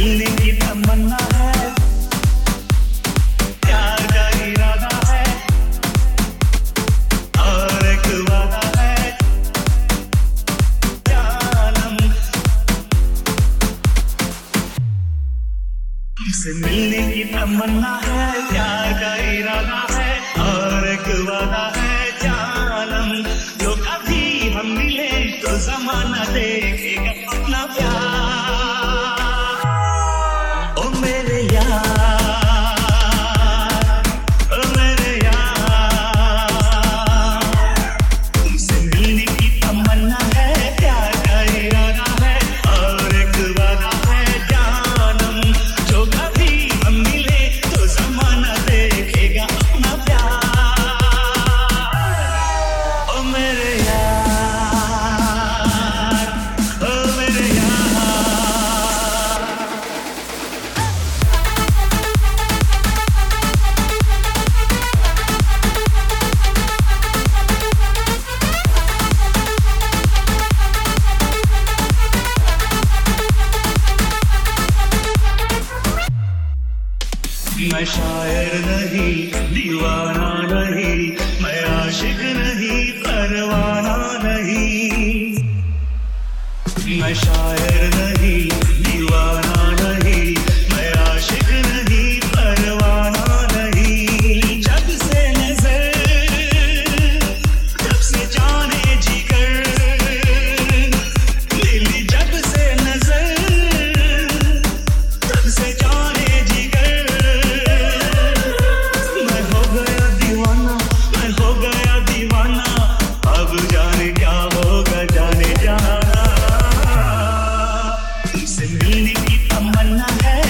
मिलने की तमन्ना है, प्यार का इरादा है और एक वादा है, जानम तुमसे मिलने की तमन्ना है, प्यार का इरादा है और एक वादा है, जानम जो कभी हम मिले तो जमाना देखेगा अपना प्यार। ओ मेरे यार, ओ मेरे यार, तुमसे मिलने की तमन्ना है, प्यार का इरादा है और एक वादा है, जानम जो कभी हम मिले तो जमाना देखेगा अपना प्यार। ओ मेरे यार, ओ मेरे यार। मैं शायर नहीं, दीवाना नहीं, मैं आशिक नहीं, परवाना नहीं। मैं शायर नहीं, दीवाना नहीं, मैं आशिक नहीं, परवाना नहीं। जब से नजर, जब से जाने जिगर, दिल जब से नजर, तब से जाने जिगर। मैं हो गया दीवाना, मैं हो गया दीवाना, अब जाने क्या होगा जाने जाना। तुमसे मिलने की तमन्ना है,